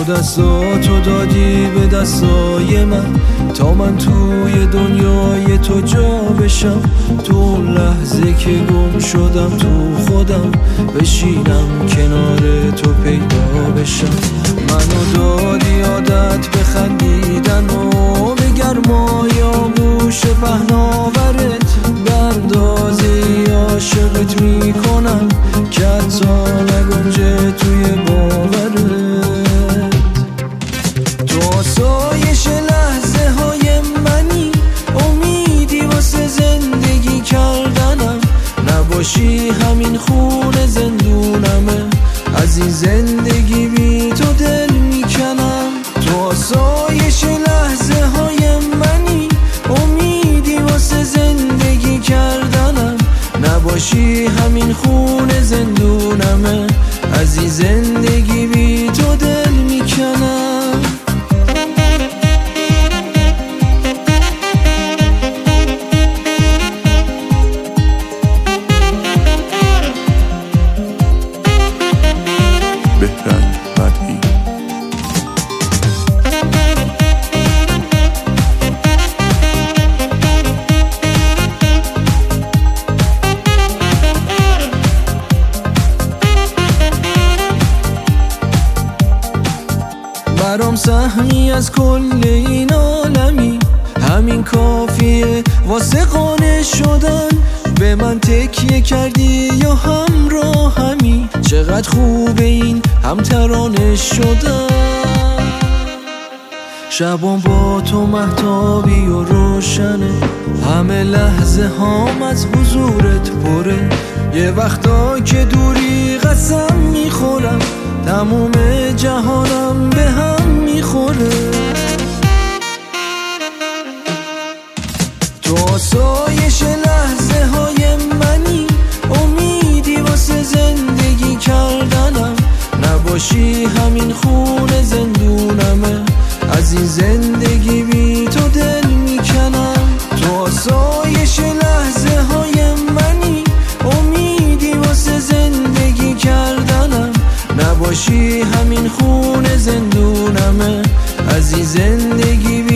دستاتو دادی به دستای من تا من توی دنیای تو جا بشم. تو لحظه که گم شدم تو خودم بشینم کنار تو پیدا بشم. منو دادی عادت به خندیدن و به گرمای آغوش پهناورت بردازی عاشقت میکنم که حتی نگنجه توی باورت. تو آسایش لحظه های منی، امیدی واسه زندگی کردنم. نباشی همین خونه زندونمه، از این زندگی بی تو دل میکنم. تو آسایش لحظه های منی، امیدی واسه زندگی کردنم. نباشی همین خونه زندونمه، از این زندگی بی تو دل میکنم. برام سهمی از کل این عالمی، همین کافیه واسه قانع شدن. به من تکیه کردی یا همراهمی، چقدر خوبه این همترانه شدن. شبان با تو مهتابی و روشنه، همه لحظه هام از حضورت پره. یه وقتا که دوری قسم میخورم تموم جهانم به هم میخوره. تو آسایش لحظه های منی، امیدی واسه زندگی کردنم. نباشی همین خونه زندونمه، از این زندگی بی تو دل میکنم. تو آسایش لحظه های منی، امیدی واسه زندگی کردنم. نباشی همین خونه زندونمه، از این زندگی